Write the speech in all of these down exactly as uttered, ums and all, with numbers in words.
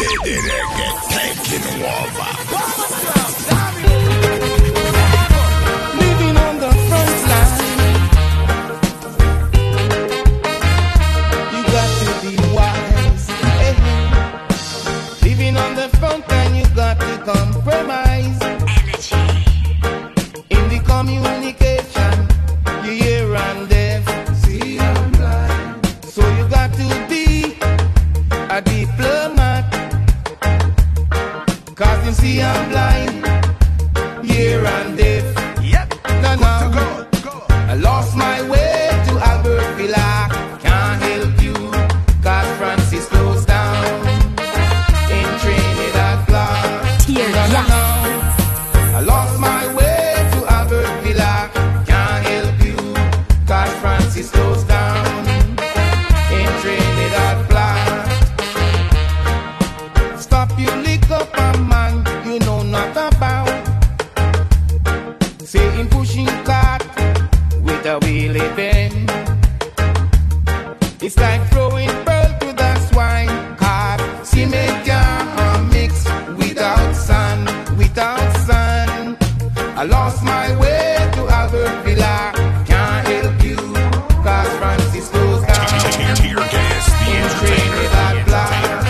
Living on the front line, you got to be wise. Hey. Living on the front line, you got to compromise. Energy. In the communication, you hear and deaf. See, I'm blind. So you got to be a diplomat. Cause you see I'm blind, hear and deaf. Yep. No, no. Go, go. I lost my way to Albert Villa. Can't help you, cause Francis closed down in Trinidad Flats. No, no, no. I lost my way to Albert Villa. Can't help you, cause Francis closed down in Trinidad Flats. Stop you lick up a man you know not about. Say him pushing cart with a wheelie bin. It's like throwing pearl to the swine cart. See me can't mix without sun, without sun. I lost my way to Albert Villa. Can't help you, cause Francis goes down in Trinidad Flats.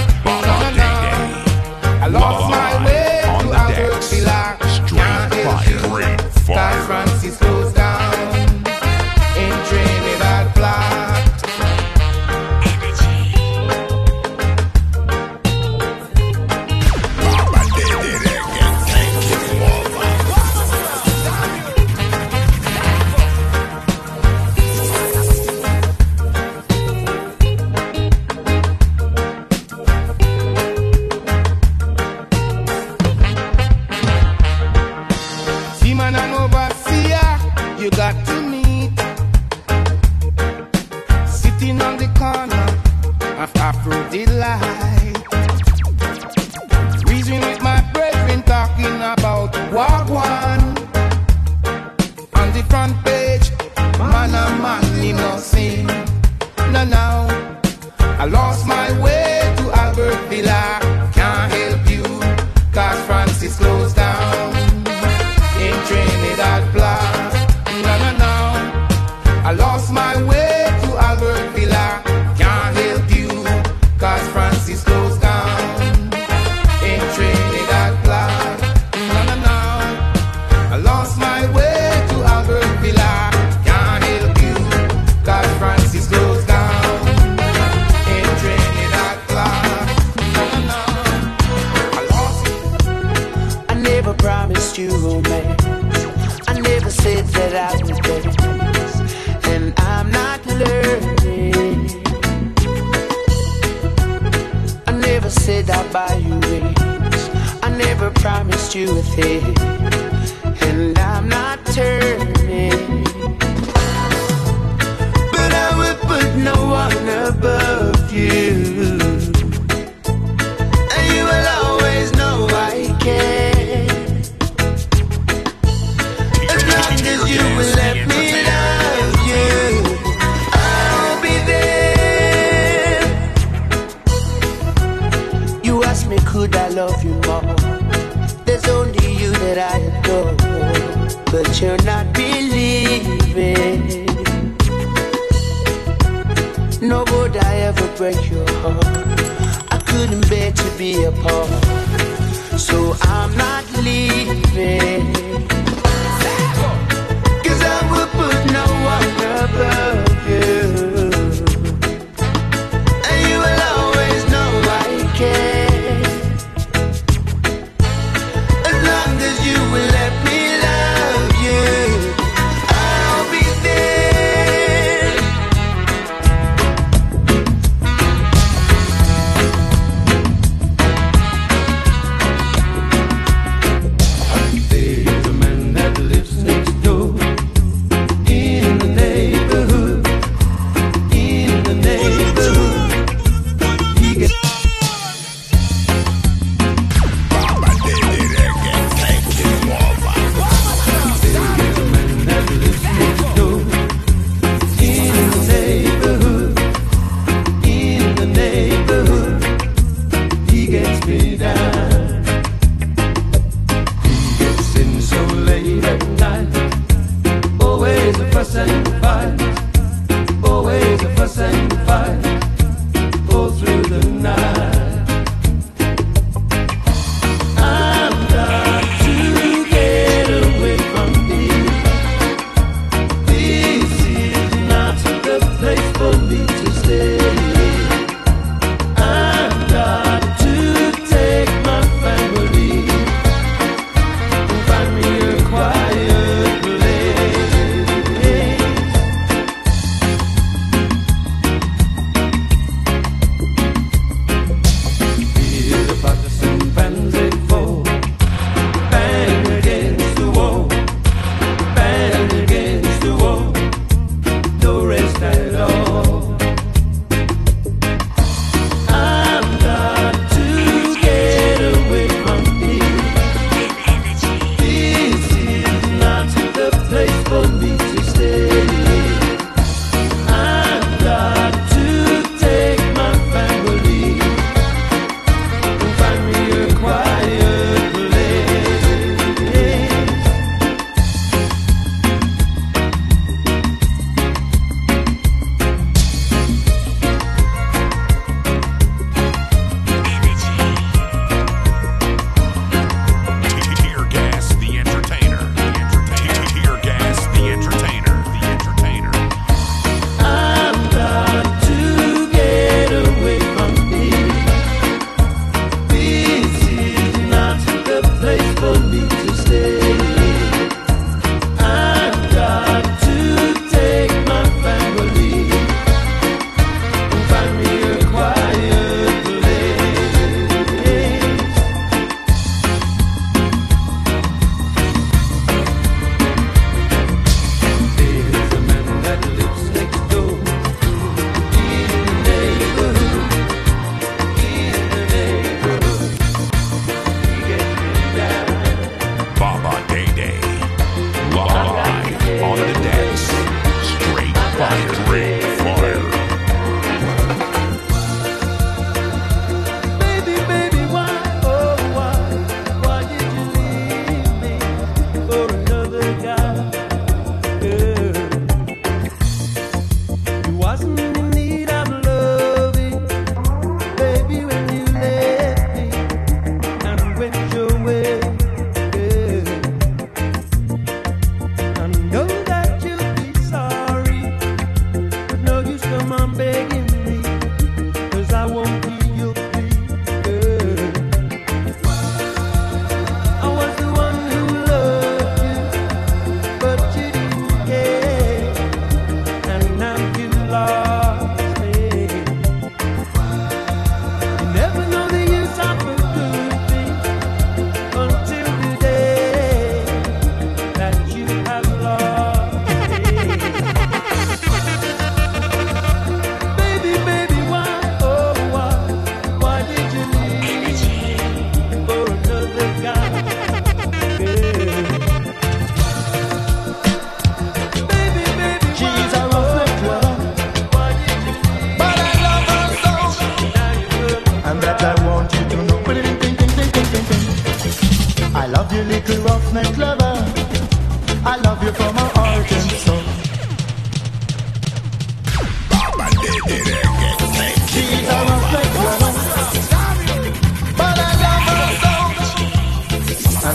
I lost my way to Albert Villa. Can't help you, cause Francis goes down in Trinidad Flats. Seaman and overseer, you got to meet. Sitting on the corner of Afro Delight. Reasoning with my brethren, talking about Walk One. On the front page, man and man, he must sing. No, no, I lost my way to Albert Villa. Can't help you, cause Francis closed down in Trinidad Flats. No, no, no, I lost my way to Albert Villa. Can't help you, cause Francis closed down in Trinidad Flats. No, no, no, I lost my way to Albert Villa. Can't help you, cause Francis closed down in Trinidad Flats. No, no, no, I lost it. I never promised you romance. I never said that I would dance, and I'm not learning. I never said I'd buy you rings. I never promised you a thing, and I'm not turning. But I would put no one above you, and you will always know I care. You will let me love you, I'll be there. You ask me, could I love you more? There's only you that I adore, but you're not believing. No, would I ever break your heart? I couldn't bear to be apart, so I'm not leaving. I would put no one above you, and you will always know I care. As long as you will let me love you, I'll be there. There's a man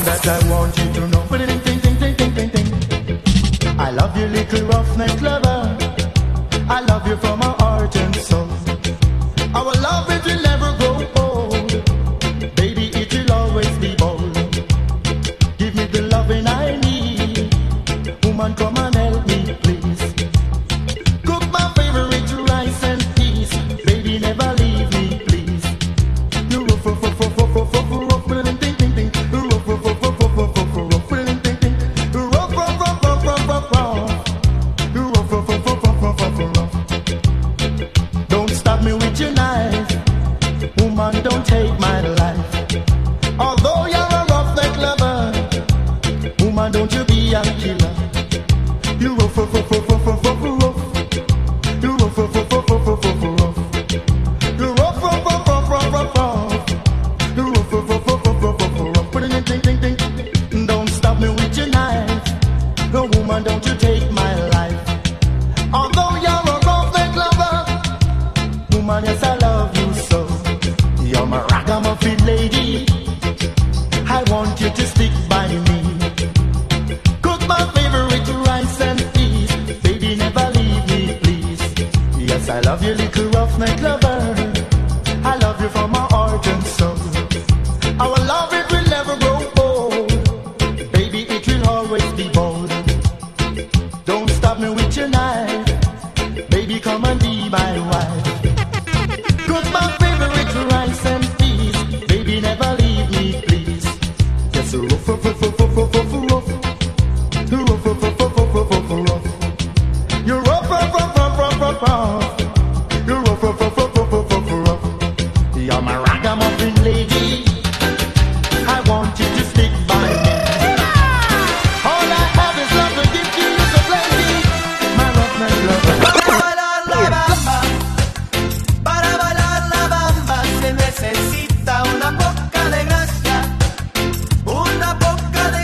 that I want you to know. Ting, ting, ting, ting, ting, ting, ting. I love you, little roughneck lover. I love you from my heart and soul. Our love, it will never grow old. Baby, it will always be bold. Give me the loving I need. Woman, come and help me, please. Cook my favorite rice and peas. Baby, never leave me, please. You rough, rough, rough, rough, rough, rough, rough, rough, ting, ting, ting, ting. Rough, rough, rough, rough, rough, rough, rough, rough, ting, ting, ting. Rough, rough, rough, rough, rough, rough, rough. Rough, rough, rough, rough, rough, rough, rough, rough. Don't stab me with your knife. Woman, don't take my life. Although you're a roughneck lover, woman, don't you be a killer. You rough, rough, rough, rough, rough, rough, rough. You rough, rough, rough, rough, rough, rough, rough. You rough, rough, rough, rough, rough, rough, rough. You rough, rough, rough, rough, rough, rough, rough, rough. Put it in, ting, ting, ting. Don't stop me with your knife. No, woman, don't you take my life. Although you're a roughneck lover, woman, yes, I love you so. You're my ragamuffin lady. I want you to stick by me. Cook my favorite rice and peas. Baby, never leave me, please. Yes, I love you, little roughneck lover. I love you from my heart and soul. Our love, it will never grow old. Baby, it will always be bold. Don't stop me with your knife. Baby, come and be my wife. Cook my favorite rice and peas. Baby, never leave me, please. Yes, rough, rough, rough, rough, rough, rough, rough. Rough, rough, rough, rough, rough, rough, rough. You're rough, rough, rough, rough, rough, rough, rough. You're rough, rough, rough, rough, rough, rough, rough, rough. You're my ragamuffin lady. I want you to stick by me. All I have is love to give to you so plenty. My roughneck lover. Para bailar la bamba, para bailar la bamba se necesita una poca de gracia, una poca de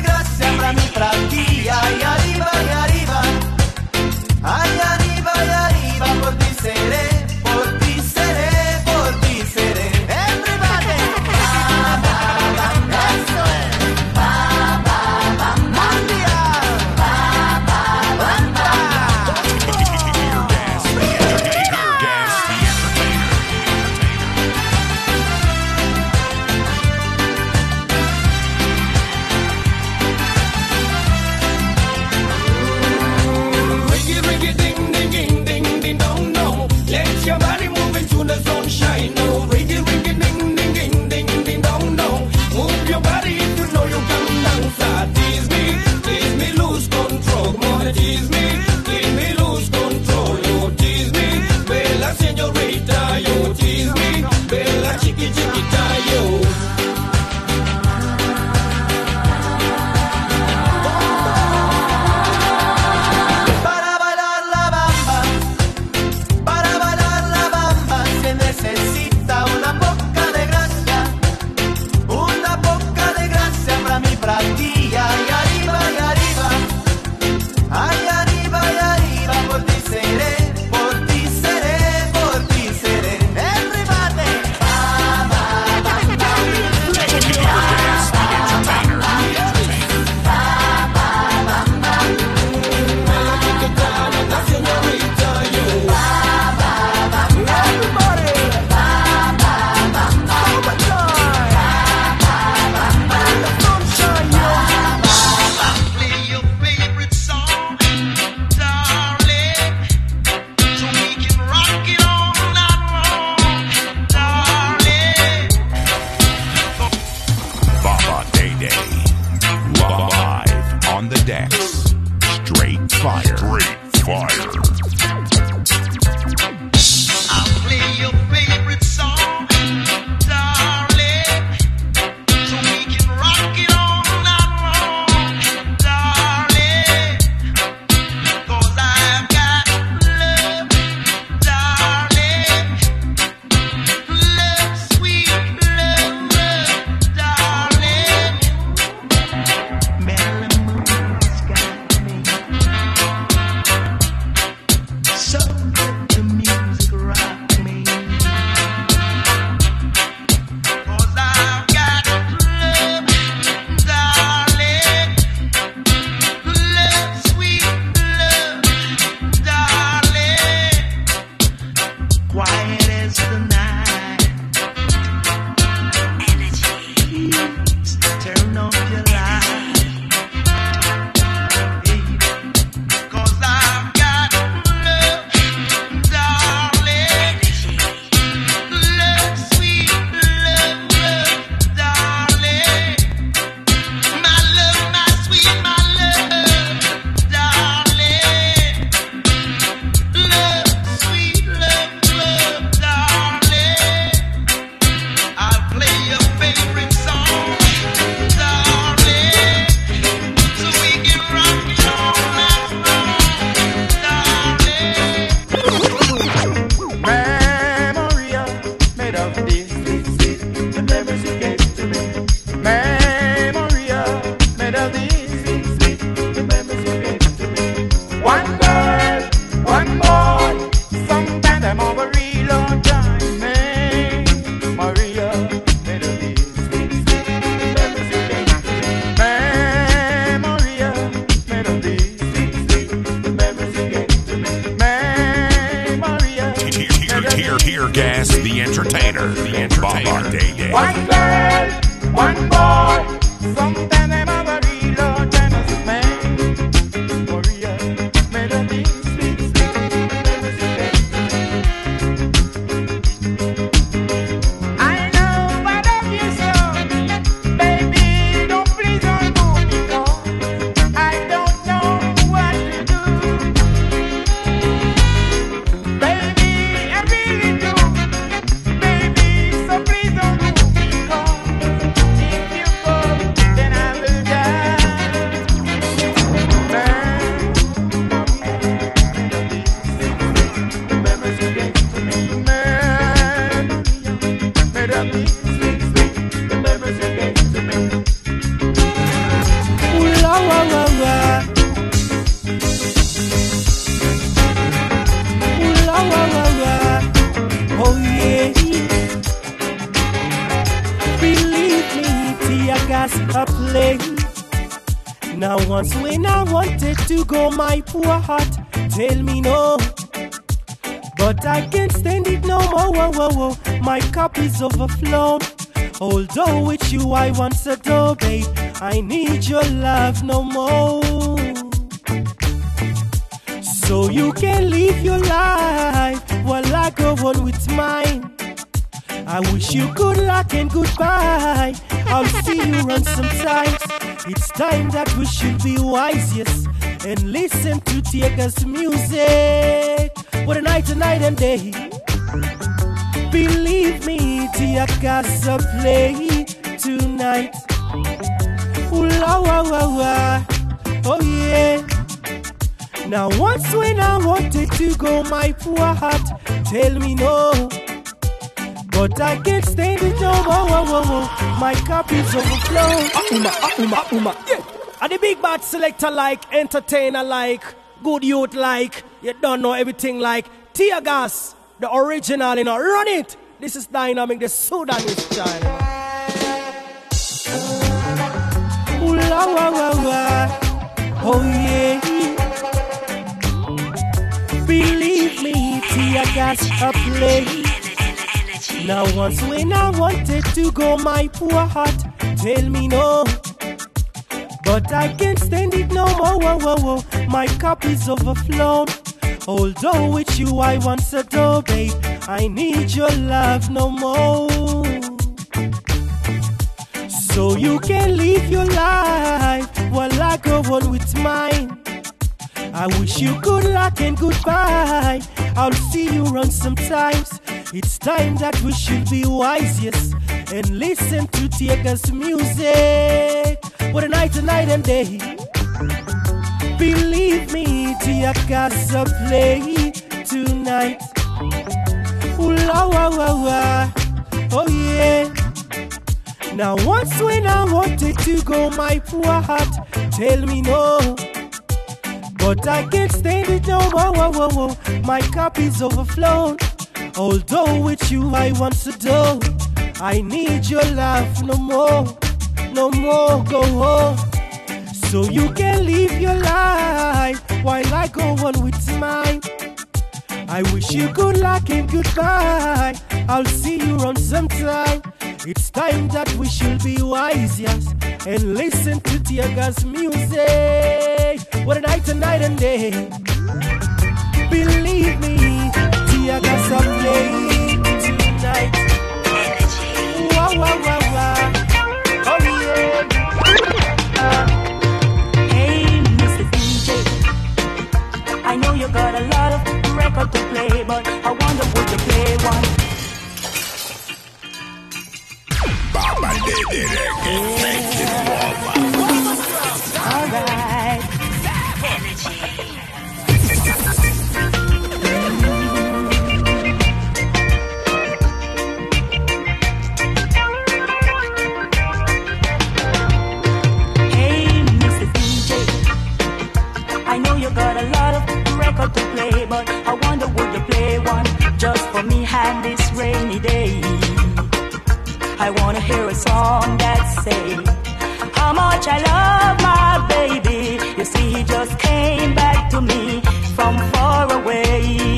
melodies, sweet, sweet, the memories you gave to me. Memory of melodies, sweet, sweet, the memories you gave to me. One girl, one boy, sometimes I'm over real long time. Maria, melodies, sweet, sweet, the memories you gave to me. Maria, melodies, sweet, sweet, the memories you gave to me. Maria, Tear, tear gas, the entertainer, the entertainer. one girl, one boy, sometimes I'm over real long time. Man, Maria, melodies, sweet, sweet, the memories you gave to me. I know I love you so, baby, don't please don't go because I don't know what to do. Baby, I really do. Baby, so please don't go because if you go, then I will die. Man, the memories you gave to me. Man, melodies, sweet, sweet, the memories you gave to me. Ooh la la la la. Ooh la la la la. Oh yeah. Believe me, tear gas a play. Now once when I wanted to go, my poor heart tell me no. But I can't stand it no more. Whoa, whoa, whoa. My cup is overflown. Although with you I once adored, babe, I need your love no more. So you can live your life while I go on with mine. I wish you good luck and goodbye. I'll see you around sometimes. It's time that we should be wise, yes, and listen to Tiega's music. What a night, a night and day. Believe me, Tiega's a play tonight. Ooh la wa wa wa. Oh yeah. Now once when I wanted to go, my poor heart tell me no. But I can't stand it no more. Whoa, whoa, whoa. My cup is overflowing. Ah, uma, ah, uma, uma. Yeah. And the big bad selector like, entertainer like, good youth like, you don't know everything like, Tear Gas, the original, you know, run it. This is Dynamic, the Sudanese child. Ooh la wa wa wa. Oh yeah. Believe me, Tear Gas a play. Now once when I wanted to go, my poor heart tell me no. But I can't stand it no more. Whoa, whoa, whoa. My cup is overflown. Although with you I once adored, babe, I need your love no more. So you can live your life while I go on with mine. I wish you good luck and goodbye. I'll see you around sometimes. It's time that we should be wise, yes, and listen to Tiega's music. What a night, a night and day. Believe me, Tiega's a play tonight. Ooh la wa wa wa. Oh yeah. Now once when I wanted to go, my poor heart tell me no. But I can't stand it no more. Whoa, whoa, whoa. My cup is overflown. Although with you I once adored, I need your love no more, no more. Go home, so you can live your life while I go on with mine. I wish you good luck and goodbye. I'll see you around sometime. It's time that we should be wise, yes, and listen to Tiega's music. What a night, a night and day. Believe me, Tiega's a play tonight. Wow, wow, wow, wow. Oh yeah. Uh, hey, Mister D J, I know you got a lot of record to play, but I wonder would you play one? Baba did it again. All right. day. I wanna hear a song that say how much I love my baby. You see, he just came back to me from far away.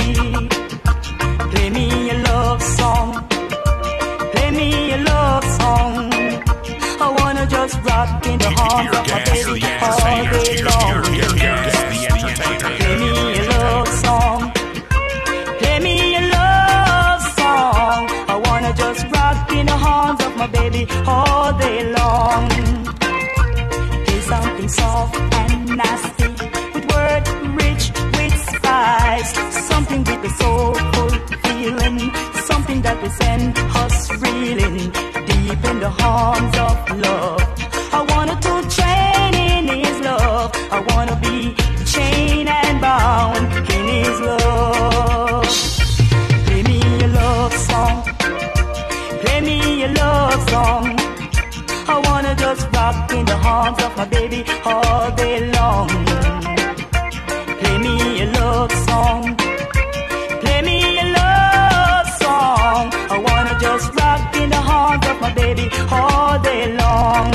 Play me a love song, play me a love song. I wanna just rock in the arms of my baby all day long. Play me a love song, play me a love song. I wanna just rock in the arms of my baby all day long. Play something soft and nasty, with word rich with spice, something with a soulful feeling, something that will send us reeling deep in the arms of love. I wanna to chain in his love. I wanna be chained and bound in his love. Play me a love song, play me a love song. I wanna just rock in the arms of my baby all day long. Play me a love song, play me a love song. I wanna just rock in the arms of my baby all day long.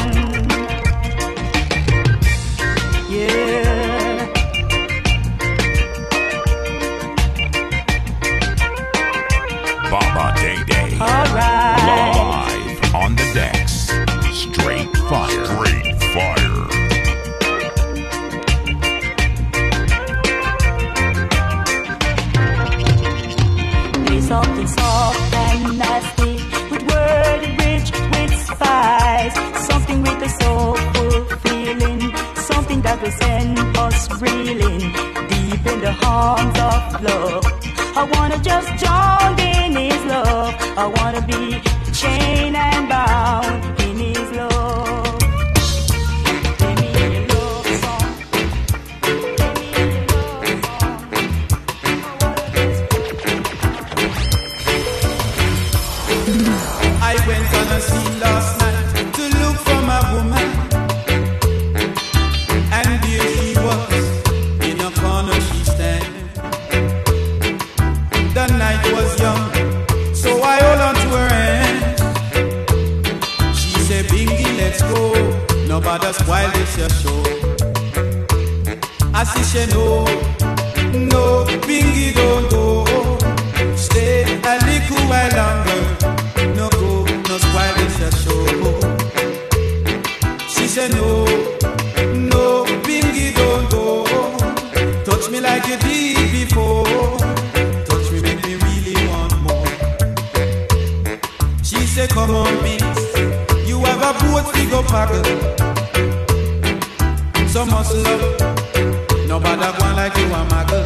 Yeah. Baba Day Day. All right. Live on the decks. Straight fire. Straight fire. Play something soft and nasty, with word rich with spice, something with a soulful feeling, something that will send us reeling deep in the arms of love. I wanna just join in his love. I wanna be chained and bound in his love. Play me a love song, play me a love song. I went on a scene last night to look for my woman, and there she was, in a corner she standing. The night was young, so I hold on to her hand. She said, Bingy, let's go, nobody spoil this your show. I see she no, no, Bingy don't go, stay a little while longer. No go, no spoil this your show. She said no, no, Bingy don't go, touch me like you did before, touch me make me really want more. She said come on Binks, you have a boat we go paddle, so muscle up, nobody want like you a muggle.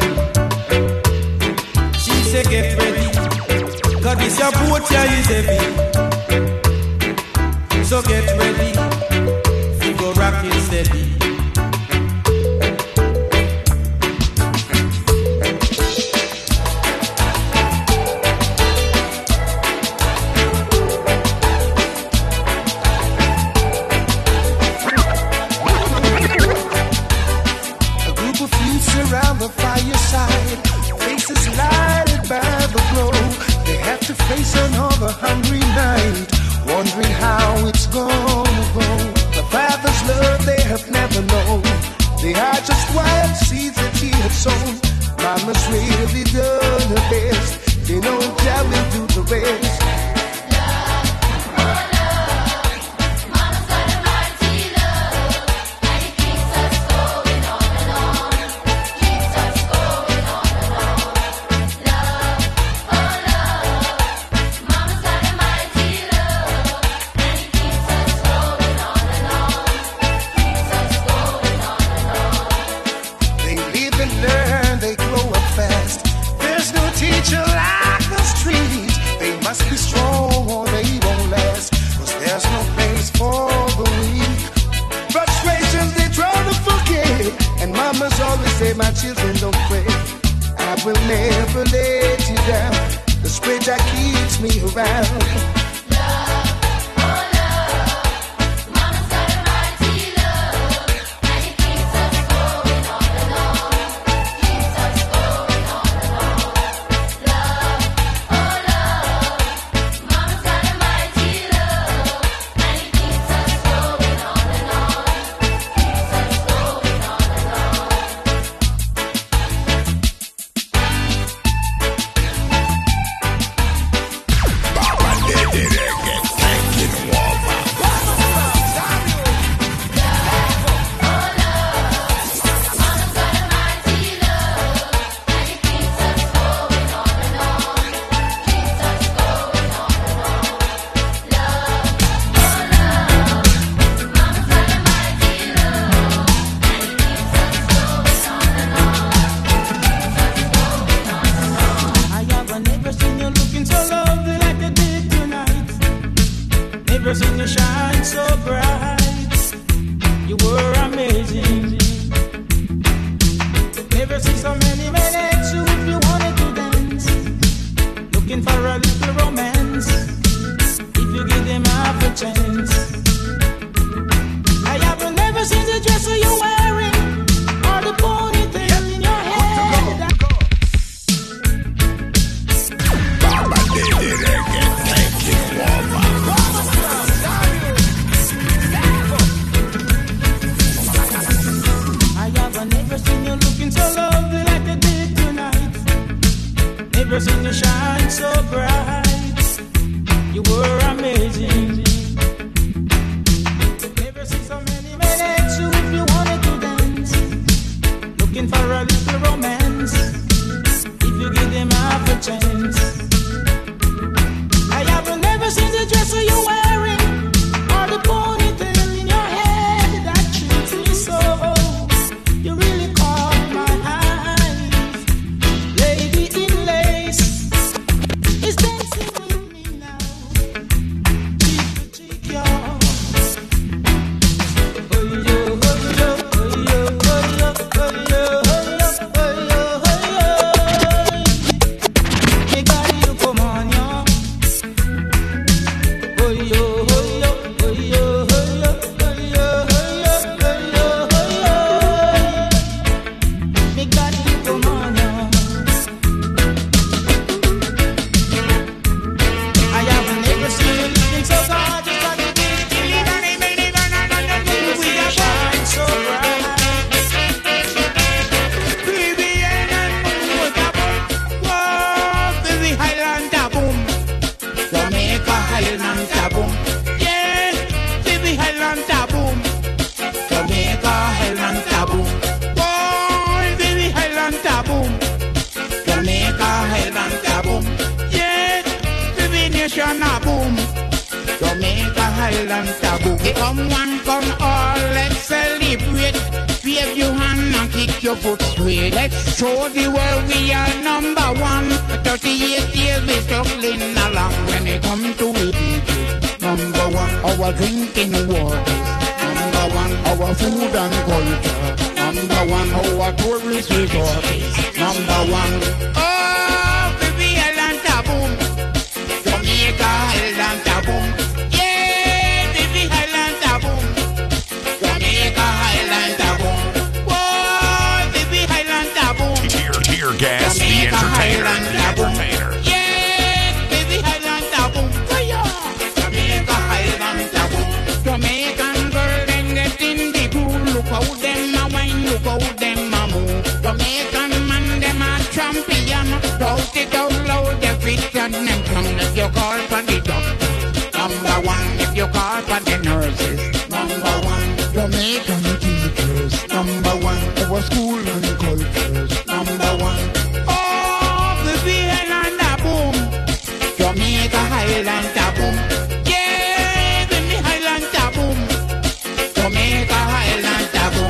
She said get ready, cause this your boat here is heavy, so get ready, we go rock it steady. A group of youths around the fireside, faces lighted by the glow. They have to face another hungry night, wondering how it's gonna go. The father's love they have never known, they are just wild seeds that he had sown. Mama's really done her best, they know Jah will do the rest. They live and learn, they grow up fast. There's no teacher like the street. They must be strong or they won't last, cause there's no place for the weak. Frustrations they try to forget, and mamas always say, my children don't pray. I will never let you down, the spirit that keeps me around. Never seen you shine so bright. You were amazing. Never seen so many men at you if you wanted to dance. Looking for a little romance. If you give them half a chance. I have never seen the dress you're wearing or the ponytail in your head. Baba did it again. Thank you, woman. I have never seen you looking so lovely like you did tonight. Never seen you shine so bright. You were amazing. Never seen so many men at you if you wanted to dance. Looking for a little romance. If you give them half a chance. I have never seen the dress you're wearing or the ponytail in your head that treats me so. You really caught my eye. Lady in lace is dancing with me now. Cheek to cheek, y'all. Oh yo, oh yo, oh yo, oh yo, oh yo, oh yo, oh yo, oh yo. Hey, got you, come on, y'all. Oh yo, oh yo, oh yo, oh yo, oh yo, oh yo, oh yo, oh yo. Me got you, come on, y'all. I have never seen you looking so gorgeous like you did tonight. We are shine so bright. Baby, and I'm with a boom. Whoa, baby, Highlander boom. Jamaica Highlander boom. Yeah, baby, Highlander boom. Jamaica Highlander boom. Boy, baby, Highlander boom. Jamaica Highlander boom. Yeah, baby, nation a boom. Jamaica Highlander boom. Come one, come all, let's celebrate. Wave your hand and kick your foot straight. Let's show the world we are number one. thirty-eight years we struggling along. When it come to it, number one, our drinking waters. Number one, our food and culture. Number one, our tourist resorts. Number one, oh, baby, Highlander boom. Jamaica Highlander boom. Yeah, baby, Highlander boom. Jamaica Highlander boom. Whoa, baby, Highlander boom. Tear, tear gas, the Jamaica entertainer, the Highlander boom. entertainer. Yeah, baby, Highlander boom. Fire. Jamaica Highlander boom. Jamaican girl, them get in the pool. Look how them a wine, look how them a move. Jamaican man, them a champion. Shout it out loud, they fit and them tongue. If you call for the doctor, number one. If you call for the nurses, number one. Jamaican teachers, number one. Our school and cultures, number one. Oh, baby, Highlander boom. Jamaica Highlander boom. Yeah, baby, Highlander boom. Jamaica Highlander boom.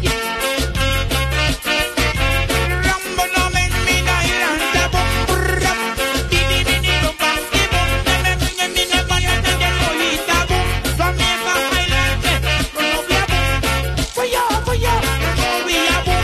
Rumble no make me Highlander boom. Rum, diddy diddy boom, bam, di boom. Never bring me never let them get no hit a boom. Jamaica Highlander, run up your boom. Fire, fire, oh we a boom.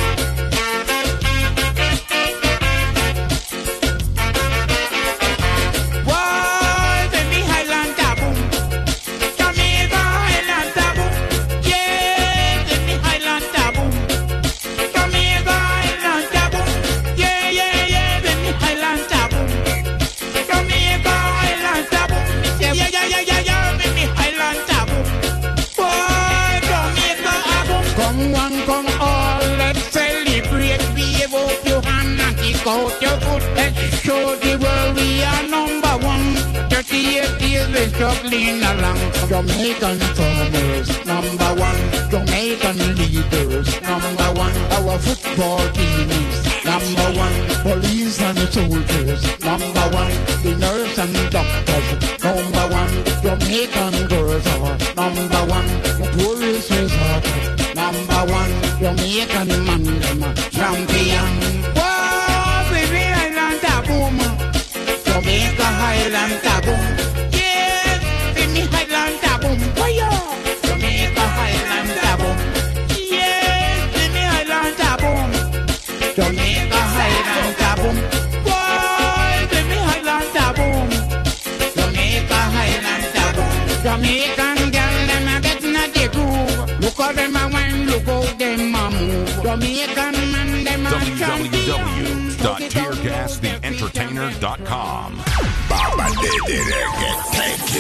Why, baby, Highlander boom. Jamaica Highlander boom. Yeah, baby, Highlander boom. Jamaica Highlander boom. Yeah, yeah, yeah, baby, Highlander boom. Jamaica Highlander boom. Yeah, yeah, yeah, yeah, yeah, yeah, baby, Highlander boom. Boy, Jamaica a boom. Come one, come all, let's celebrate. Wave up your hand and kick out your foot. Let's show the world we are number one. thirty-eight years we struggling along. Jamaican farmers, number one. Jamaican leaders, number one. Our football teams, number one. Police and soldiers, number one. The nurse and doctors, number one. Jamaican girls are number one. The tourist resort, number one. Jamaican man, them a champion. Whoa, baby, Highlander boom. Jamaica Highlander boom. Yeah, baby, Highlander Jamaican girl, them a get in the groove. Look how them a wine, look how them a move. Jamaican man, them a w w w dot tear gas the entertainer dot com. Baba did it again.